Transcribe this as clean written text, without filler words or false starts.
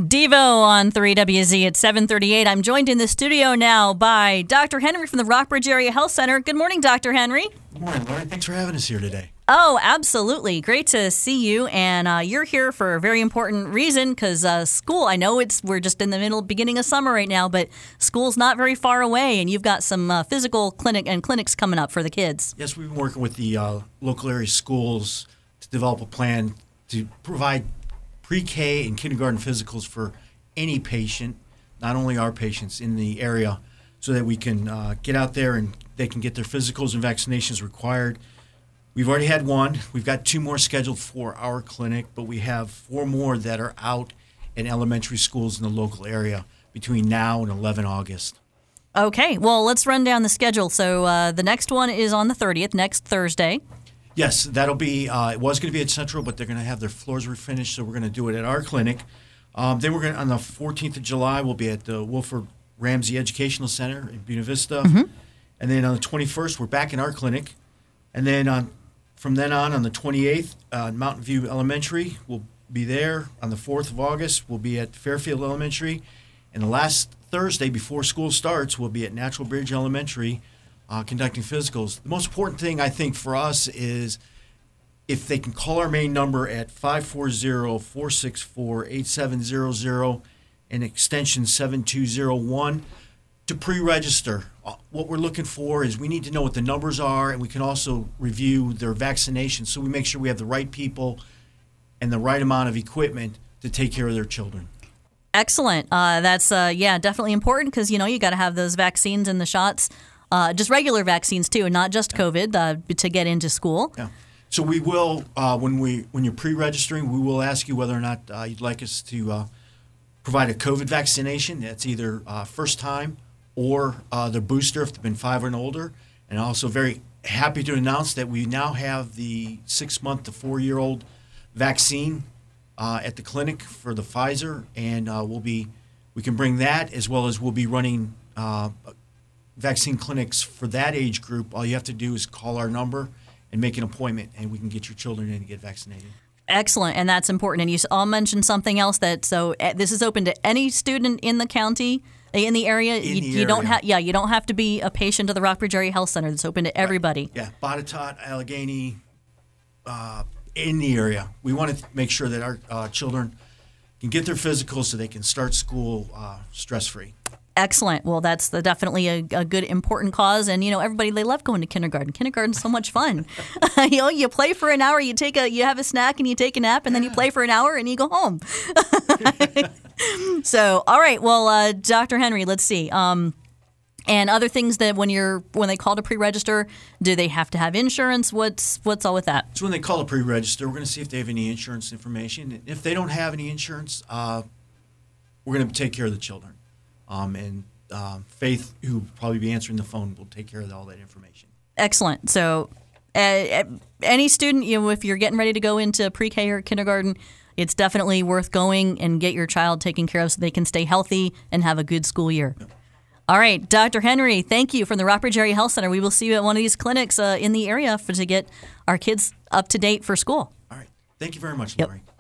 Devo on 3WZ at 7:38. I'm joined in the studio now by Dr. Henry from the Rockbridge Area Health Center. Good morning, Dr. Henry. Good morning, Lauren. Thanks for having us here today. Oh, absolutely. Great to see you. And you're here for a very important reason because school, I know we're just in the beginning of summer right now, but school's not very far away, and you've got some physical clinics coming up for the kids. Yes, we've been working with the local area schools to develop a plan to provide pre-K and kindergarten physicals for any patient, not only our patients in the area, so that we can get out there and they can get their physicals and vaccinations required. We've already had one. We've got 2 more scheduled for our clinic, but we have 4 more that are out in elementary schools in the local area between now and 11 August. Okay, well, let's run down the schedule. So the next one is on the 30th, next Thursday. Yes, that'll be, it was going to be at Central, but they're going to have their floors refinished, so we're going to do it at our clinic. Then we're going to, on the 14th of July, we'll be at the Wilford Ramsey Educational Center in Buena Vista. Mm-hmm. And then on the 21st, we're back in our clinic. And then from then on the 28th, Mountain View Elementary will be there. On the 4th of August, we'll be at Fairfield Elementary. And the last Thursday before school starts, we'll be at Natural Bridge Elementary conducting physicals. The most important thing, I think, for us is if they can call our main number at 540-464-8700 and extension 7201 to pre-register. What we're looking for is we need to know what the numbers are, and we can also review their vaccinations so we make sure we have the right people and the right amount of equipment to take care of their children. Excellent. That's definitely important because, you got to have those vaccines and the shots, just regular vaccines too, and not just COVID to get into school. Yeah. So we will, when you're pre-registering, we will ask you whether or not you'd like us to provide a COVID vaccination. That's either first time or the booster if they've been 5 and older. And also very happy to announce that we now have the 6-month to 4-year-old vaccine at the clinic for the Pfizer, and we can bring that, as well as we'll be running vaccine clinics for that age group. All you have to do is call our number and make an appointment, and we can get your children in and get vaccinated. Excellent, and that's important. And you all mentioned something else this is open to any student in the county, in the area. You don't have to be a patient of the Rockbridge Area Health Center. It's open to everybody. Right. Yeah, Botetourt, Allegheny, in the area. We want to make sure that our children can get their physicals so they can start school stress-free. Excellent. Well, that's definitely a good, important cause. And, everybody, they love going to kindergarten. Kindergarten's so much fun. You play for an hour, you have a snack and you take a nap, and then you play for an hour and you go home. So, all right. Well, Dr. Henry, let's see. And other things that when they call to pre-register, do they have to have insurance? What's all with that? So when they call to pre-register, we're going to see if they have any insurance information. If they don't have any insurance, we're going to take care of the children. And Faith, who will probably be answering the phone, will take care of all that information. Excellent. So any student, if you're getting ready to go into pre-K or kindergarten, it's definitely worth going and get your child taken care of so they can stay healthy and have a good school year. Yep. All right, Dr. Henry, thank you from the Rockbridge Area Health Center. We will see you at one of these clinics in the area to get our kids up to date for school. All right. Thank you very much, Lori. Yep.